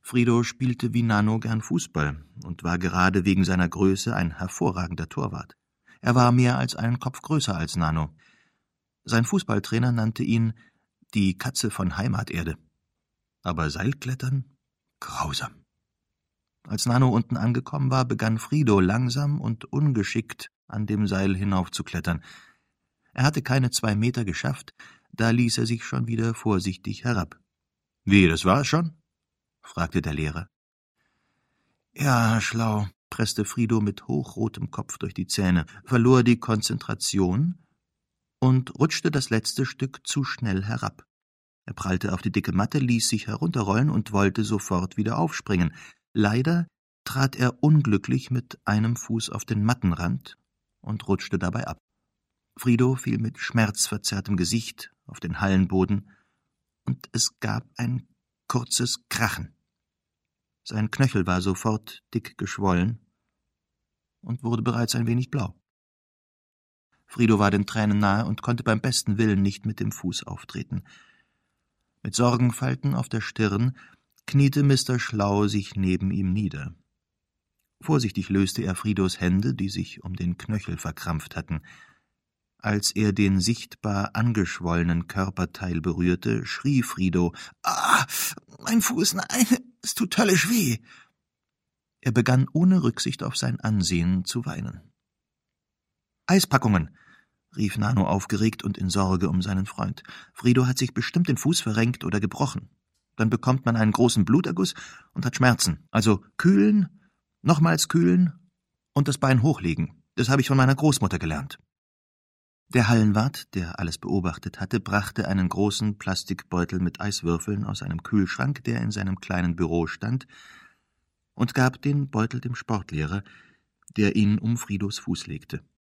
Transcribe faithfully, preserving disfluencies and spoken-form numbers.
Frido spielte wie Nano gern Fußball und war gerade wegen seiner Größe ein hervorragender Torwart. Er war mehr als einen Kopf größer als Nano. Sein Fußballtrainer nannte ihn die Katze von Heimaterde. Aber Seilklettern? Grausam. Als Nano unten angekommen war, begann Frido langsam und ungeschickt an dem Seil hinaufzuklettern. Er hatte keine zwei Meter geschafft, da ließ er sich schon wieder vorsichtig herab. »Wie, das war's schon?« fragte der Lehrer. »Ja, schlau«, presste Frido mit hochrotem Kopf durch die Zähne, verlor die Konzentration und rutschte das letzte Stück zu schnell herab. Er prallte auf die dicke Matte, ließ sich herunterrollen und wollte sofort wieder aufspringen. Leider trat er unglücklich mit einem Fuß auf den Mattenrand und rutschte dabei ab. Frido fiel mit schmerzverzerrtem Gesicht auf den Hallenboden, und es gab ein kurzes Krachen. Sein Knöchel war sofort dick geschwollen und wurde bereits ein wenig blau. Frido war den Tränen nahe und konnte beim besten Willen nicht mit dem Fuß auftreten. Mit Sorgenfalten auf der Stirn kniete Mister Schlau sich neben ihm nieder. Vorsichtig löste er Fridos Hände, die sich um den Knöchel verkrampft hatten. Als er den sichtbar angeschwollenen Körperteil berührte, schrie Frido: »Ah, mein Fuß, nein, es tut höllisch weh!« Er begann ohne Rücksicht auf sein Ansehen zu weinen. »Eispackungen«, rief Nano aufgeregt und in Sorge um seinen Freund. »Frido hat sich bestimmt den Fuß verrenkt oder gebrochen. Dann bekommt man einen großen Bluterguss und hat Schmerzen. Also kühlen, nochmals kühlen und das Bein hochlegen. Das habe ich von meiner Großmutter gelernt.« Der Hallenwart, der alles beobachtet hatte, brachte einen großen Plastikbeutel mit Eiswürfeln aus einem Kühlschrank, der in seinem kleinen Büro stand, und gab den Beutel dem Sportlehrer, der ihn um Fridos Fuß legte.